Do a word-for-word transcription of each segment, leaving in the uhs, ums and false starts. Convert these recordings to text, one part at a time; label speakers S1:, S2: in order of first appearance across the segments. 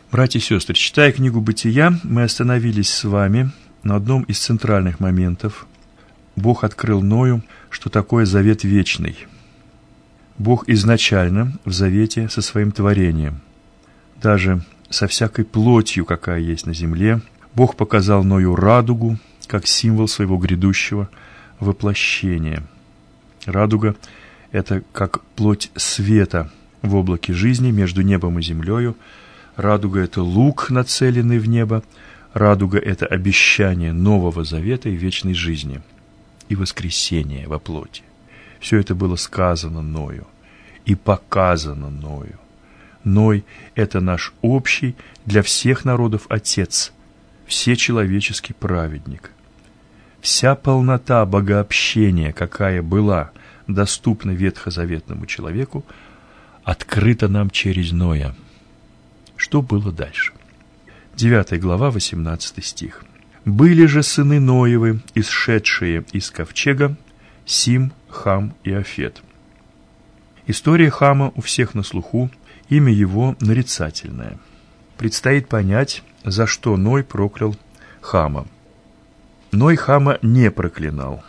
S1: Братья и сестры, читая книгу «Бытия», мы остановились с вами на одном из центральных моментов. Бог открыл Ною, что такое завет вечный. Бог изначально в завете со своим творением, даже со всякой плотью, какая есть на земле. Бог показал Ною радугу, как символ своего грядущего воплощения. Радуга – это как плоть света в облаке жизни между небом и землею. Радуга – это лук, нацеленный в небо. Радуга – это обещание нового завета и вечной жизни, и воскресения во плоти. Все это было сказано Ною и показано Ною. Ной – это наш общий для всех народов Отец, всечеловеческий праведник. Вся полнота богообщения, какая была доступна ветхозаветному человеку, открыта нам через Ноя. Что было дальше? девятая глава, восемнадцатый стих. «Были же сыны Ноевы, исшедшие из ковчега, Сим, Хам и Афет». История Хама у всех на слуху, имя его нарицательное. Предстоит понять, за что Ной проклял Хама. Ной Хама не проклинал.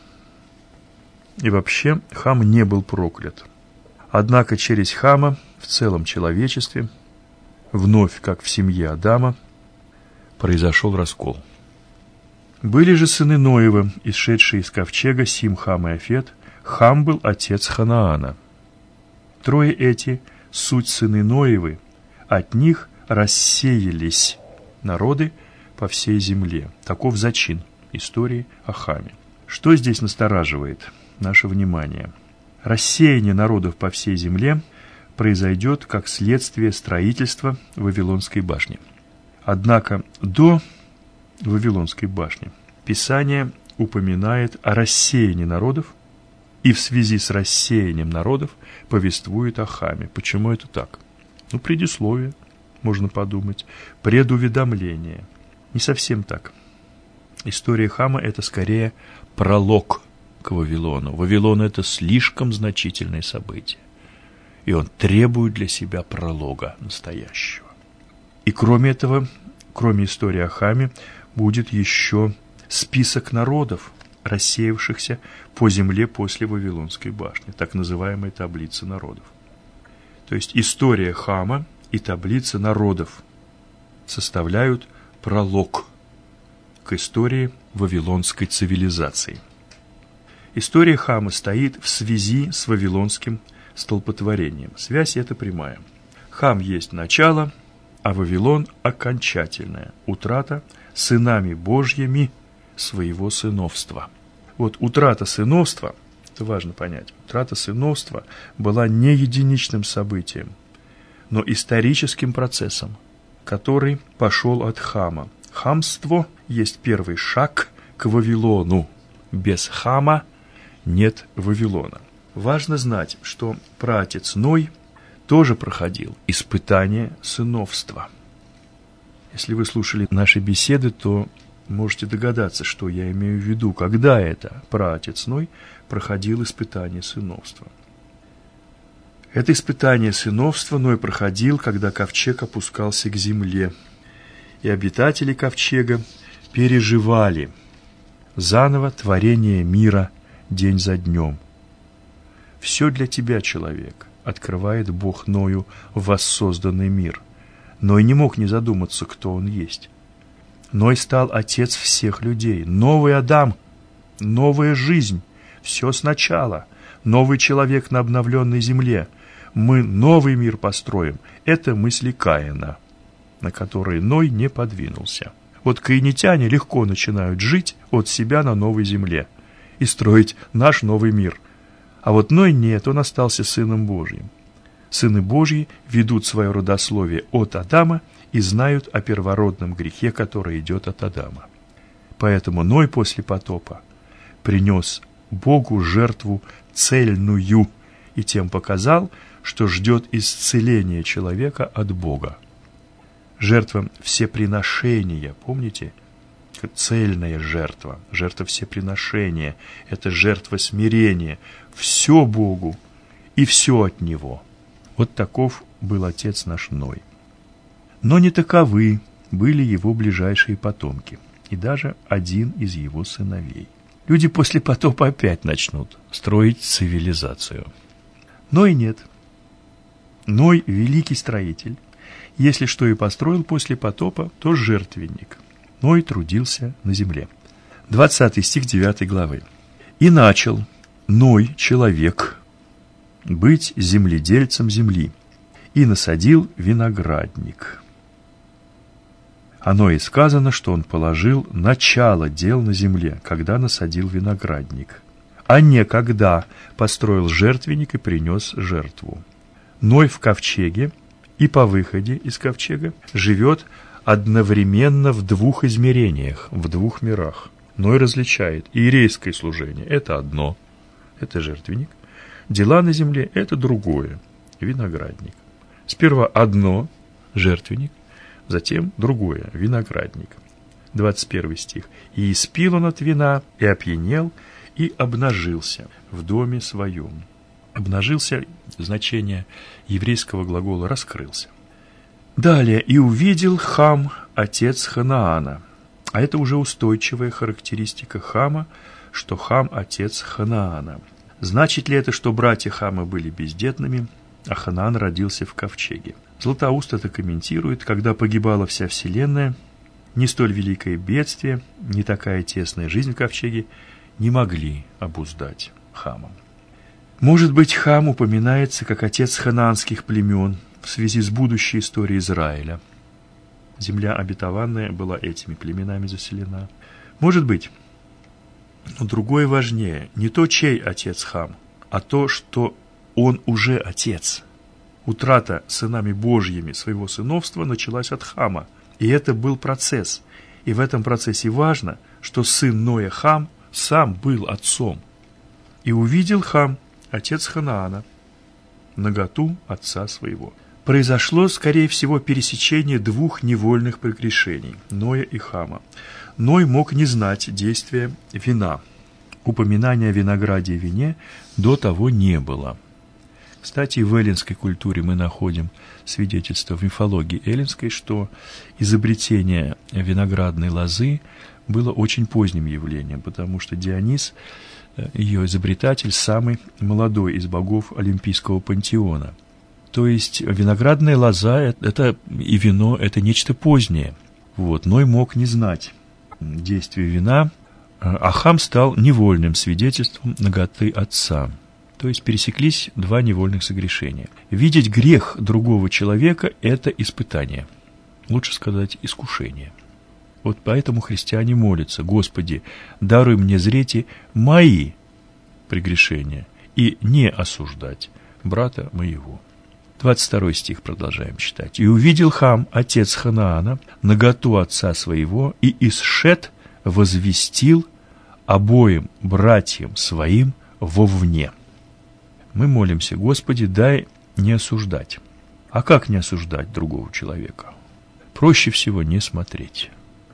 S1: И вообще Хам не был проклят. Однако через Хама в целом человечестве, вновь как в семье Адама, произошел раскол. Были же сыны Ноевы, исшедшие из ковчега, Сим, Хам и Афет. Хам был отец Ханаана. Трое эти, суть сыны Ноевы, от них рассеялись народы по всей земле. Таков зачин истории о Хаме. Что здесь настораживает наше внимание? Рассеяние народов по всей земле произойдет как следствие строительства Вавилонской башни. Однако до Вавилонской башни Писание упоминает о рассеянии народов, и в связи с рассеянием народов повествует о Хаме. Почему это так? Ну, предисловие, можно подумать, предуведомление. Не совсем так. История Хама – это скорее пролог к Вавилону. Вавилон – это слишком значительное событие, и он требует для себя пролога настоящего. И кроме этого, кроме истории о Хаме, будет еще список народов, рассеявшихся по земле после Вавилонской башни, так называемая таблица народов. То есть история Хама и таблица народов составляют пролог к истории вавилонской цивилизации. История Хама стоит в связи с вавилонским столпотворением. Связь эта прямая. Хам есть начало, а Вавилон – окончательная утрата сынами Божьими своего сыновства. Вот утрата сыновства, это важно понять, утрата сыновства была не единичным событием, но историческим процессом, который пошел от Хама. Хамство есть первый шаг к Вавилону. Без Хама нет Вавилона. Важно знать, что праотец Ной тоже проходил испытание сыновства. Если вы слушали наши беседы, то можете догадаться, что я имею в виду, когда это праотец Ной проходил испытание сыновства. Это испытание сыновства Ной проходил, когда ковчег опускался к земле, и обитатели ковчега переживали заново творение мира день за днем. Все для тебя, человек, открывает Бог Ною воссозданный мир. Ной не мог не задуматься, кто он есть. Ной стал отец всех людей. Новый Адам, новая жизнь, все сначала. Новый человек на обновленной земле. Мы новый мир построим. Это мысли Каина, на которые Ной не подвинулся. Вот каинитяне легко начинают жить от себя на новой земле и строить наш новый мир. А вот Ной нет, он остался сыном Божьим. Сыны Божьи ведут свое родословие от Адама и знают о первородном грехе, который идет от Адама. Поэтому Ной после потопа принес Богу жертву цельную и тем показал, что ждет исцеления человека от Бога. Жертва всеприношения, помните? Цельная жертва, жертва всеприношения, это жертва смирения. Все Богу и все от Него. Вот таков был отец наш Ной. Но не таковы были его ближайшие потомки, и даже один из его сыновей. Люди после потопа опять начнут строить цивилизацию. Ной нет. Ной – великий строитель. Если что и построил после потопа, то жертвенник. Ной трудился на земле. двадцатый стих девятой главы. «И начал Ной, человек, быть земледельцем земли, и насадил виноградник». О Ное сказано, что он положил начало дел на земле, когда насадил виноградник, а не когда построил жертвенник и принес жертву. Ной в ковчеге и по выходе из ковчега живет одновременно в двух измерениях, в двух мирах. Ной различает: иерейское служение – это одно, это жертвенник, дела на земле – это другое, виноградник. Сперва одно – жертвенник, затем другое – виноградник. двадцать первый стих. «И испил он от вина, и опьянел, и обнажился в доме своем». Обнажился – значение еврейского глагола «раскрылся». Далее. «И увидел Хам, отец Ханаана». А это уже устойчивая характеристика Хама, что Хам – отец Ханаана. Значит ли это, что братья Хама были бездетными, а Ханаан родился в ковчеге? Златоуст это комментирует: когда погибала вся вселенная, не столь великое бедствие, не такая тесная жизнь в ковчеге не могли обуздать Хама. Может быть, Хам упоминается как отец ханаанских племен в связи с будущей историей Израиля. Земля обетованная была этими племенами заселена. Может быть, но другое важнее, не то, чей отец Хам, а то, что он уже отец. Утрата сынами Божьими своего сыновства началась от Хама, и это был процесс. И в этом процессе важно, что сын Ноя Хам сам был отцом. «И увидел Хам, отец Ханаана, наготу отца своего». Произошло, скорее всего, пересечение двух невольных прегрешений – Ноя и Хама. Ной мог не знать действия вина. Упоминания о винограде и вине до того не было. Кстати, в эллинской культуре мы находим свидетельство в мифологии эллинской, что изобретение виноградной лозы было очень поздним явлением, потому что Дионис, ее изобретатель, самый молодой из богов Олимпийского пантеона. То есть виноградная лоза это, и вино – это нечто позднее. Вот. Ной мог не знать действия вина, а Хам стал невольным свидетельством наготы отца. То есть пересеклись два невольных согрешения. Видеть грех другого человека – это испытание. Лучше сказать, искушение. Вот поэтому христиане молятся: «Господи, даруй мне зреть мои прегрешения и не осуждать брата моего». двадцать второй стих продолжаем читать. «И увидел Хам, отец Ханаана, наготу отца своего, и исшед возвестил обоим братьям своим вовне». Мы молимся: «Господи, дай не осуждать». А как не осуждать другого человека? Проще всего не смотреть.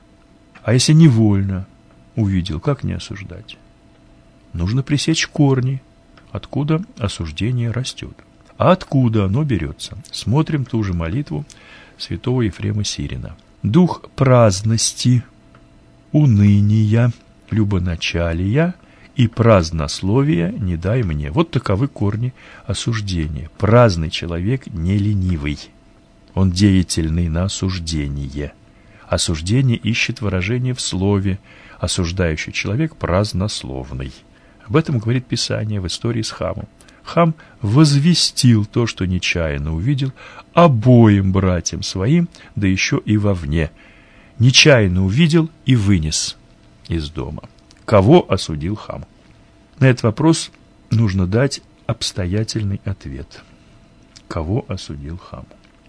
S1: А если невольно увидел, как не осуждать? Нужно пресечь корни, откуда осуждение растет. А откуда оно берется? Смотрим ту же молитву святого Ефрема Сирина. «Дух праздности, уныния, любоначалия и празднословия не дай мне». Вот таковы корни осуждения. Праздный человек не ленивый, он деятельный на осуждение. Осуждение ищет выражение в слове, осуждающий человек празднословный. Об этом говорит Писание в истории с Хамом. Хам возвестил то, что нечаянно увидел, обоим братьям своим, да еще и вовне. Нечаянно увидел и вынес из дома. Кого осудил Хам? На этот вопрос нужно дать обстоятельный ответ. Кого осудил Хам?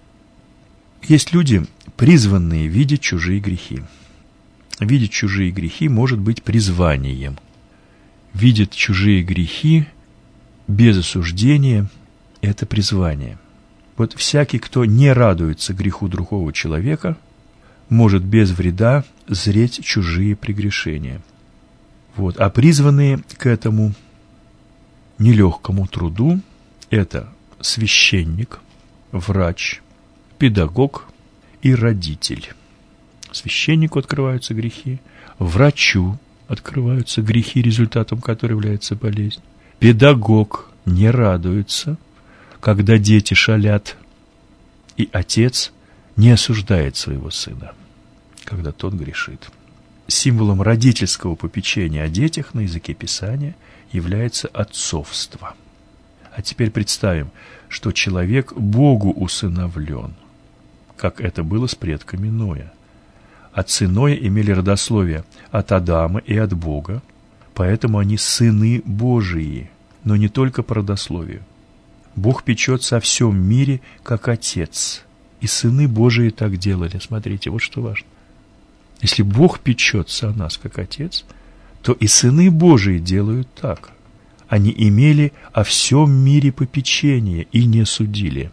S1: Есть люди, призванные видеть чужие грехи. Видеть чужие грехи может быть призванием. Видеть чужие грехи без осуждения – это призвание. Вот всякий, кто не радуется греху другого человека, может без вреда зреть чужие прегрешения. Вот. А призванные к этому нелегкому труду – это священник, врач, педагог и родитель. Священнику открываются грехи, врачу открываются грехи, результатом которых является болезнь. Педагог не радуется, когда дети шалят, и отец не осуждает своего сына, когда тот грешит. Символом родительского попечения о детях на языке Писания является отцовство. А теперь представим, что человек Богу усыновлен, как это было с предками Ноя. Отцы Ноя имели родословие от Адама и от Бога, поэтому они сыны Божии, но не только по родословию. Бог печется о всем мире, как Отец, и сыны Божии так делали. Смотрите, вот что важно. Если Бог печется о нас, как Отец, то и сыны Божии делают так. Они имели о всем мире попечение и не судили.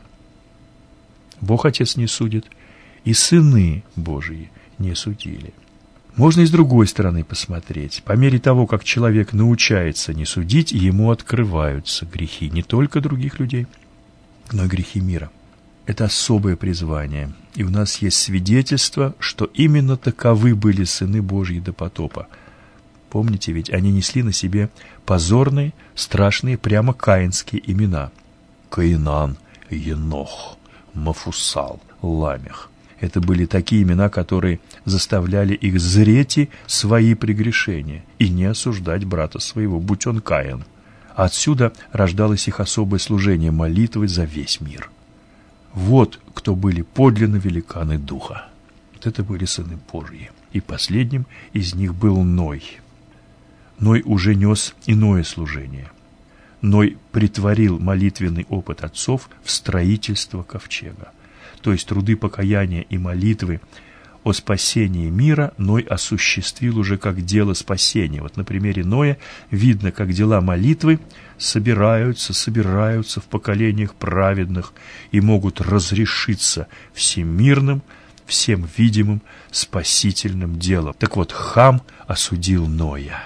S1: Бог Отец не судит, и сыны Божии не судили. Можно и с другой стороны посмотреть. По мере того, как человек научается не судить, ему открываются грехи не только других людей, но и грехи мира. Это особое призвание, и у нас есть свидетельство, что именно таковы были сыны Божьи до потопа. Помните, ведь они несли на себе позорные, страшные, прямо каинские имена. Каинан, Енох, Мафусал, Ламех. Это были такие имена, которые заставляли их зреть свои прегрешения и не осуждать брата своего, будь он Каин. А отсюда рождалось их особое служение молитвы за весь мир. Вот кто были подлинно великаны духа. Вот это были сыны Божьи. И последним из них был Ной. Ной уже нес иное служение. Ной претворил молитвенный опыт отцов в строительство ковчега. То есть труды покаяния и молитвы о спасении мира Ной осуществил уже как дело спасения. Вот на примере Ноя видно, как дела молитвы собираются, собираются в поколениях праведных и могут разрешиться всемирным, всем видимым спасительным делом. Так вот, Хам осудил Ноя,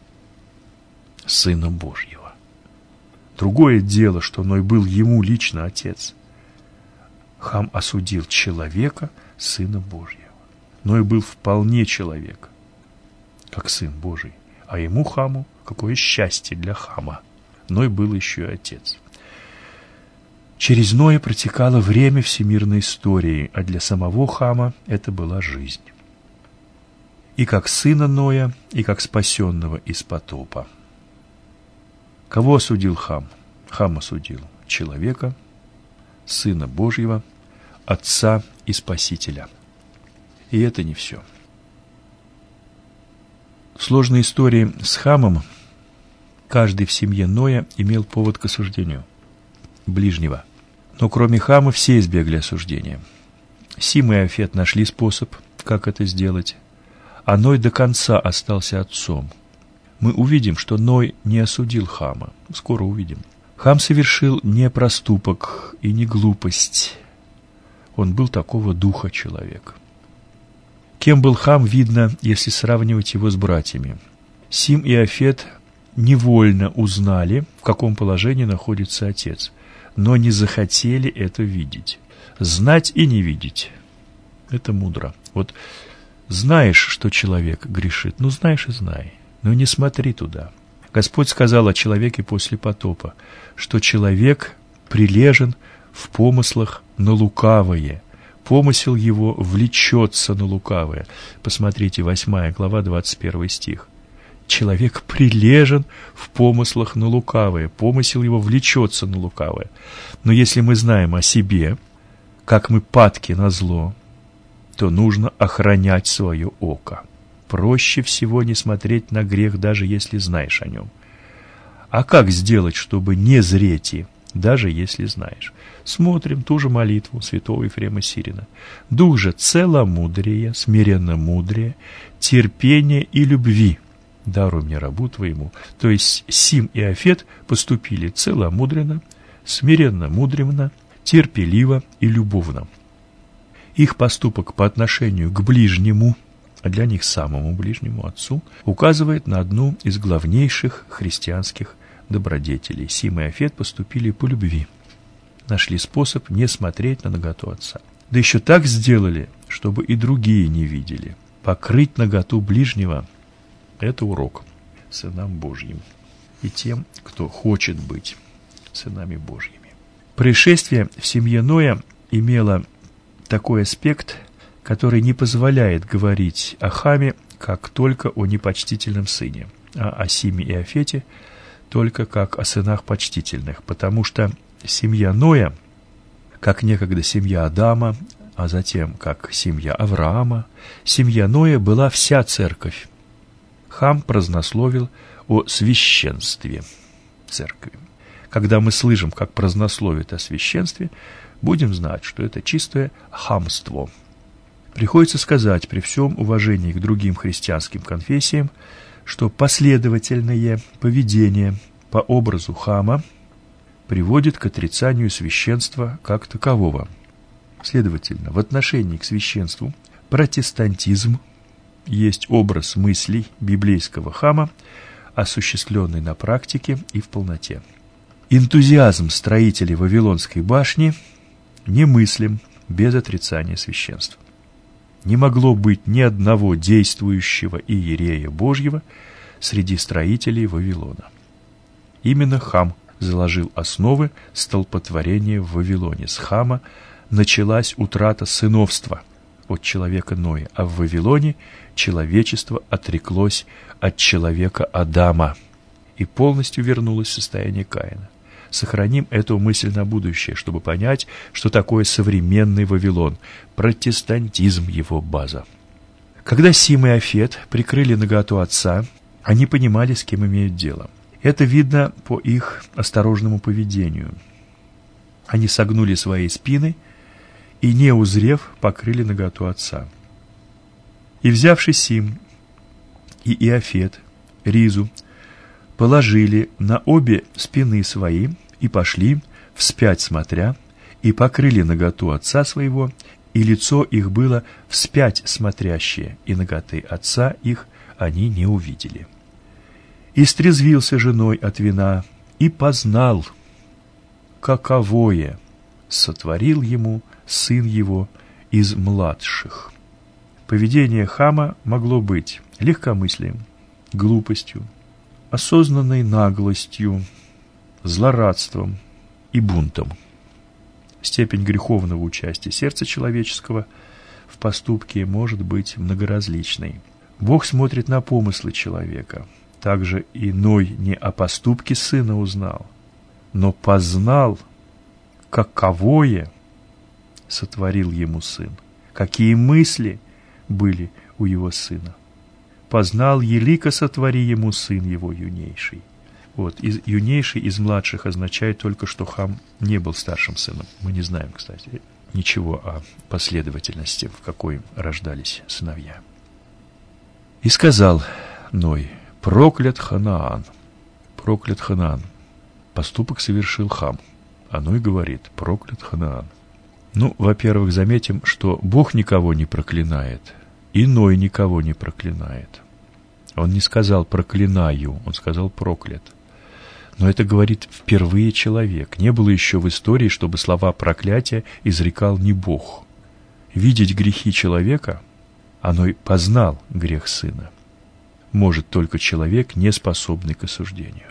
S1: сына Божьего. Другое дело, что Ной был ему лично отец. Хам осудил человека, сына Божьего. Ной был вполне человек, как сын Божий. А ему, Хаму, какое счастье для Хама. Ной был еще и отец. Через Ноя протекало время всемирной истории, а для самого Хама это была жизнь. И как сына Ноя, и как спасенного из потопа. Кого осудил Хам? Хам осудил человека, Сына Божьего, Отца и Спасителя. И это не все. В сложной истории с Хамом каждый в семье Ноя имел повод к осуждению ближнего. Но кроме Хама все избегли осуждения. Сим и Афет нашли способ, как это сделать, а Ной до конца остался отцом. Мы увидим, что Ной не осудил Хама. Скоро увидим. Хам совершил не проступок и не глупость. Он был такого духа человек. Кем был Хам, видно, если сравнивать его с братьями. Сим и Афет невольно узнали, в каком положении находится отец, но не захотели это видеть. Знать и не видеть – это мудро. Вот знаешь, что человек грешит, ну знаешь и знай, но не смотри туда. Господь сказал о человеке после потопа, что человек прилежен в помыслах на лукавое. Помысел его влечется на лукавое. Посмотрите, восьмая глава, двадцать первый стих. Человек прилежен в помыслах на лукавое. Помысел его влечется на лукавое. Но если мы знаем о себе, как мы падки на зло, то нужно охранять свое око. Проще всего не смотреть на грех, даже если знаешь о нем. А как сделать, чтобы не зреть, даже если знаешь? Смотрим ту же молитву святого Ефрема Сирина. Дух же целомудрия, смиренно-мудрия, терпения и любви даруй мне рабу твоему. То есть Сим и Афет поступили целомудренно, смиренно-мудренно, терпеливо и любовно. Их поступок по отношению к ближнему, а для них самому ближнему отцу, указывает на одну из главнейших христианских добродетелей. Сим и Афет поступили по любви, нашли способ не смотреть на наготу отца. Да еще так сделали, чтобы и другие не видели. Покрыть наготу ближнего – это урок сынам Божьим и тем, кто хочет быть сынами Божьими. Происшествие в семье Ноя имело такой аспект, который не позволяет говорить о Хаме как только о непочтительном сыне, а о Симе и Афете только как о сынах почтительных, потому что семья Ноя, как некогда семья Адама, а затем как семья Авраама, семья Ноя была вся церковь. Хам празднословил о священстве церкви. Когда мы слышим, как празднословит о священстве, будем знать, что это чистое хамство. Приходится сказать при всем уважении к другим христианским конфессиям, что последовательное поведение по образу Хама приводит к отрицанию священства как такового. Следовательно, в отношении к священству протестантизм есть образ мыслей библейского Хама, осуществленный на практике и в полноте. Энтузиазм строителей Вавилонской башни немыслим без отрицания священства. Не могло быть ни одного действующего иерея Божьего среди строителей Вавилона. Именно Хам заложил основы столпотворения в Вавилоне. С Хама началась утрата сыновства от человека Ноя, а в Вавилоне человечество отреклось от человека Адама и полностью вернулось в состояние Каина. Сохраним эту мысль на будущее, чтобы понять, что такое современный Вавилон, протестантизм его база. Когда Сим и Афет прикрыли наготу отца, они понимали, с кем имеют дело. Это видно по их осторожному поведению. Они согнули свои спины и, не узрев, покрыли наготу отца. И, взявши Сим и Иофет, ризу, положили на обе спины свои и пошли, вспять смотря, и покрыли наготу отца своего, и лицо их было вспять смотрящее, и наготы отца их они не увидели. И стрезвился женой от вина, и познал, каковое сотворил ему сын его из младших. Поведение Хама могло быть легкомыслием, глупостью, осознанной наглостью, злорадством и бунтом. Степень греховного участия сердца человеческого в поступке может быть многоразличной. Бог смотрит на помыслы человека. Также и Ной не о поступке сына узнал, но познал, каковое сотворил ему сын, какие мысли были у его сына. Познал, елико сотвори ему сын его юнейший. Вот, из, юнейший из младших означает только, что Хам не был старшим сыном. Мы не знаем, кстати, ничего о последовательности, в какой рождались сыновья. И сказал Ной: проклят Ханаан, проклят Ханаан. Поступок совершил Хам, а Ной говорит: проклят Ханаан. Ну, во-первых, заметим, что Бог никого не проклинает, и Ной никого не проклинает. Он не сказал «проклинаю», он сказал «проклят». Но это говорит впервые человек. Не было еще в истории, чтобы слова проклятия изрекал не Бог. Видеть грехи человека, а Ной познал грех сына, может только человек, не способный к осуждению.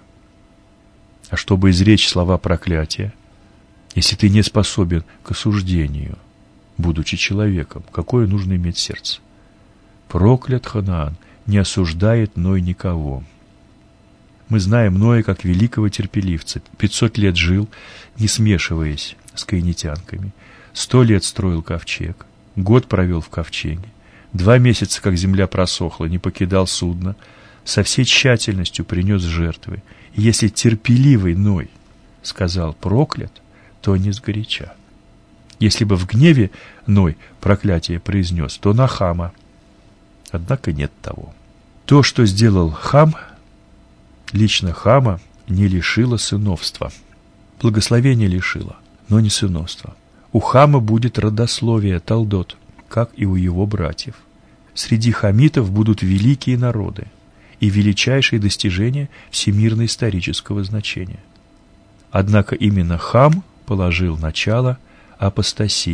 S1: А чтобы изречь слова проклятия, если ты не способен к осуждению, будучи человеком, какое нужно иметь сердце? Проклят Ханаан, не осуждает Ной никого. Мы знаем Ноя как великого терпеливца. Пятьсот лет жил, не смешиваясь с каинитянками. Сто лет строил ковчег, год провел в ковчеге. Два месяца, как земля просохла, не покидал судно, со всей тщательностью принес жертвы. И если терпеливый Ной сказал «проклят», то не сгоряча. Если бы в гневе Ной проклятие произнес, то на Хама. Однако нет того. То, что сделал Хам, лично Хама не лишило сыновства. Благословение лишило, но не сыновства. У Хама будет родословие Талдот, как и у его братьев. Среди хамитов будут великие народы и величайшие достижения всемирно-исторического значения. Однако именно Хам положил начало апостасии,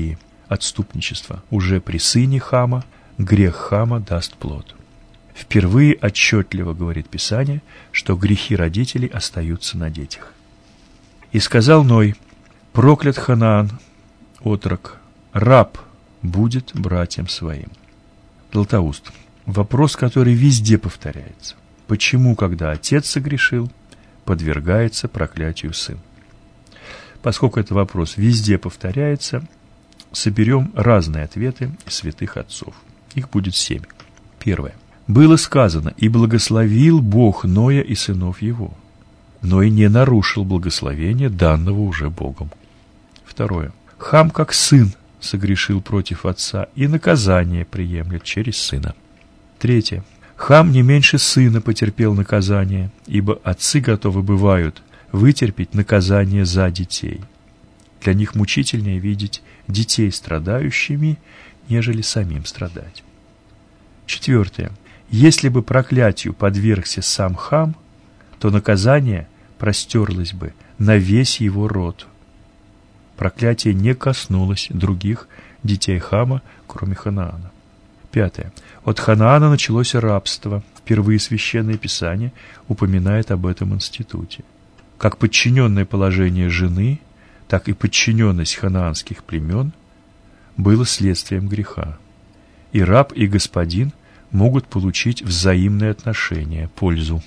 S1: отступничества. Уже при сыне Хама грех Хама даст плод. Впервые отчетливо говорит Писание, что грехи родителей остаются на детях. «И сказал Ной: проклят Ханаан, отрок, раб будет братьям своим». Златоуст. Вопрос, который везде повторяется. Почему, когда отец согрешил, подвергается проклятию сын? Поскольку этот вопрос везде повторяется, соберем разные ответы из святых отцов. Их будет семь. Первое. Было сказано: «И благословил Бог Ноя и сынов его». Ной не нарушил благословения, данного уже Богом. Второе. Хам, как сын, согрешил против отца, и наказание приемлет через сына. Третье. Хам не меньше сына потерпел наказание, ибо отцы готовы бывают вытерпеть наказание за детей. Для них мучительнее видеть детей страдающими, нежели самим страдать. Четвертое. Если бы проклятию подвергся сам Хам, то наказание простерлось бы на весь его род. Проклятие не коснулось других детей Хама, кроме Ханаана. Пятое. От Ханаана началось рабство. Впервые Священное Писание упоминает об этом институте. Как подчиненное положение жены, так и подчиненность ханаанских племен было следствием греха. И раб, и господин могут получить взаимные отношения, пользу.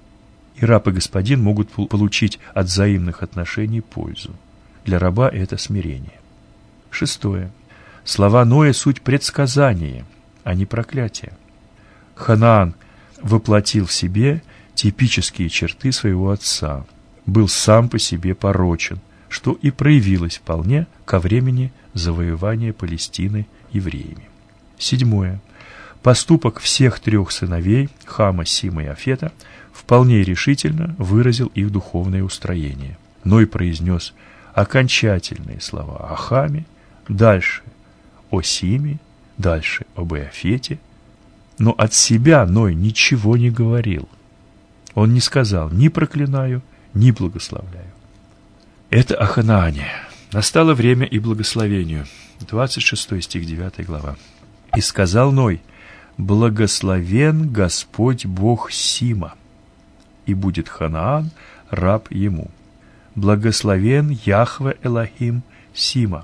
S1: И раб, и господин могут получить от взаимных отношений пользу. Для раба это смирение. Шестое. Слова Ноя — суть предсказания, а не проклятия. Ханаан воплотил в себе типические черты своего отца, был сам по себе порочен, что и проявилось вполне ко времени завоевания Палестины евреями. Седьмое. Поступок всех трех сыновей, Хама, Сима и Афета, вполне решительно выразил их духовное устроение. Ной произнес окончательные слова о Хаме, дальше о Симе, дальше об Иофете, но от себя Ной ничего не говорил. Он не сказал ни проклинаю, ни благословляю. Это о Ханаане. Настало время и благословению. двадцать шестой стих, девятая глава. «И сказал Ной: благословен Господь Бог Сима, и будет Ханаан раб ему. Благословен Яхве Элохим Сима».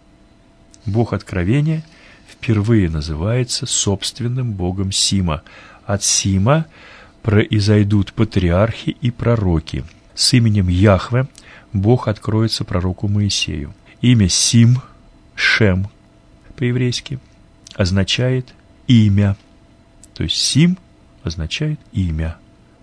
S1: Бог Откровения впервые называется собственным Богом Сима. От Сима произойдут патриархи и пророки. С именем Яхве Бог откроется пророку Моисею. Имя Сим, Шем по-еврейски, означает имя. То есть Сим означает имя.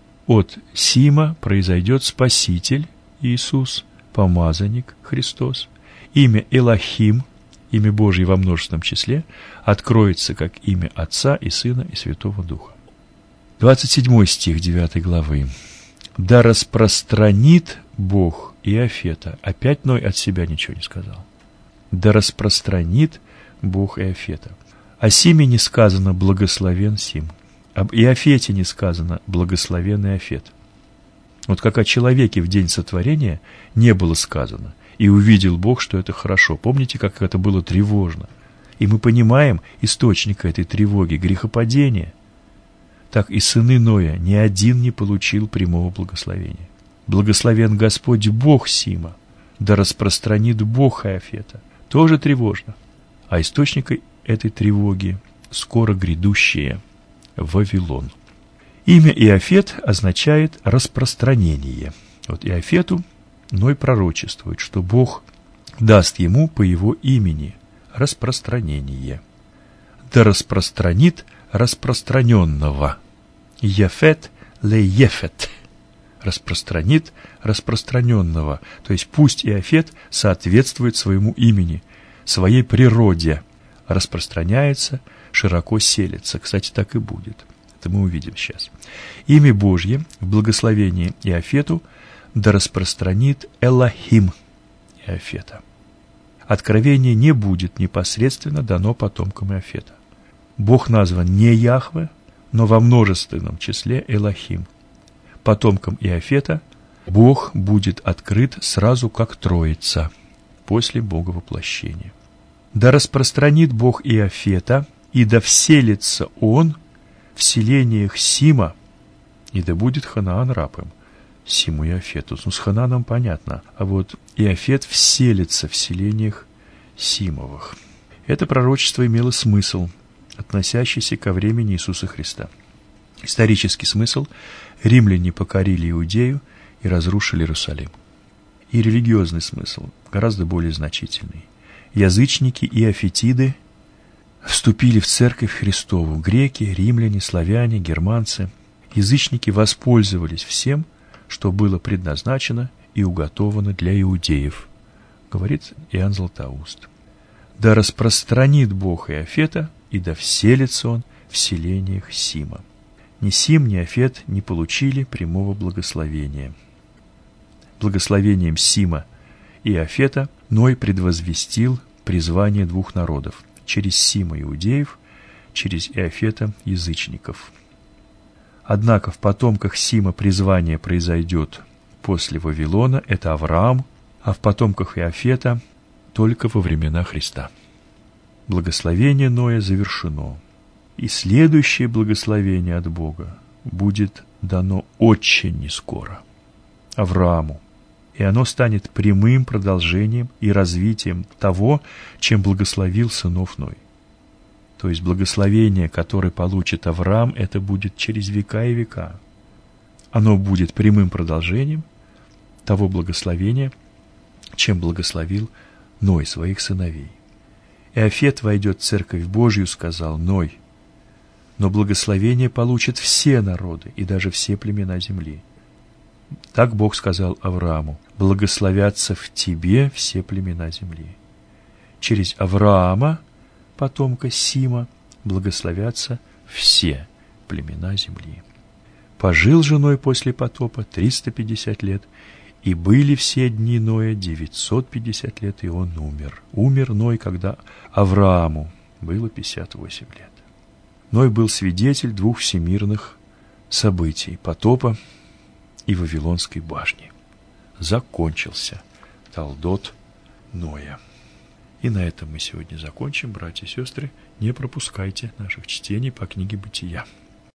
S1: От Сима произойдет Спаситель Иисус, помазанник Христос. Имя Элохим, имя Божье во множественном числе, откроется как имя Отца и Сына и Святого Духа. двадцать седьмой стих девятой главы. «Да распространит Бог Иофета». Опять Ной от себя ничего не сказал. «Да распространит Бог Иофета». О Симе не сказано «благословен Сим». Об Иофете не сказано «благословен Иофет». Вот как о человеке в день сотворения не было сказано: «И увидел Бог, что это хорошо». Помните, как это было тревожно? И мы понимаем источник этой тревоги — грехопадение. Так и сыны Ноя ни один не получил прямого благословения. «Благословен Господь Бог Сима, да распространит Бог Иофета». Тоже тревожно. А источником этой тревоги скоро грядущее Вавилон. Имя Иофет означает распространение. Вот Иофету Ной пророчествует, что Бог даст ему по его имени распространение. Да распространит распространенного. Яфет ле Ефет. Распространит распространенного. То есть пусть Иофет соответствует своему имени, своей природе. Распространяется, широко селится. Кстати, так и будет. Это мы увидим сейчас. Имя Божье в благословении Иофету да распространит Элохим Иофета. Откровение не будет непосредственно дано потомкам Иофета. Бог назван не Яхве, но во множественном числе Элохим. Потомкам Иофета Бог будет открыт сразу как Троица после Боговоплощения. Да распространит Бог Иафета, и да вселится он в селениях Сима, и да будет Ханаан раб им». Симу Иафету. Ну, с Ханааном понятно. А вот Иафет вселится в селениях Симовых. Это пророчество имело смысл, относящийся ко времени Иисуса Христа. Исторический смысл: римляне покорили Иудею и разрушили Иерусалим. И религиозный смысл, гораздо более значительный. Язычники и иафетиды вступили в церковь Христову. Греки, римляне, славяне, германцы. Язычники воспользовались всем, что было предназначено и уготовано для иудеев, говорит Иоанн Златоуст. Да распространит Бог Иафета, и да вселится он в селениях Сима. Ни Сим, ни Иафет не получили прямого благословения. Благословением Сима и Иафета Ной предвозвестил призвание двух народов: через Сима иудеев, через Иафета язычников. Однако в потомках Сима призвание произойдет после Вавилона, это Авраам, а в потомках Иафета только во времена Христа. Благословение Ноя завершено, и следующее благословение от Бога будет дано очень нескоро Аврааму, и оно станет прямым продолжением и развитием того, чем благословил сынов Ной. То есть благословение, которое получит Авраам, это будет через века и века. Оно будет прямым продолжением того благословения, чем благословил Ной своих сыновей. Иафет войдет в Церковь Божью, сказал Ной, но благословение получат все народы и даже все племена земли. Так Бог сказал Аврааму: благословятся в тебе все племена земли. Через Авраама, потомка Сима, благословятся все племена земли. Пожил же Ной после потопа триста пятьдесят лет, и были все дни Ноя девятьсот пятьдесят лет, и он умер. Умер Ной, когда Аврааму было пятьдесят восемь лет. Ной был свидетель двух всемирных событий: потопа и Вавилонской башни. Закончился Талдот Ноя. И на этом мы сегодня закончим. Братья и сестры, не пропускайте наших чтений по книге Бытия.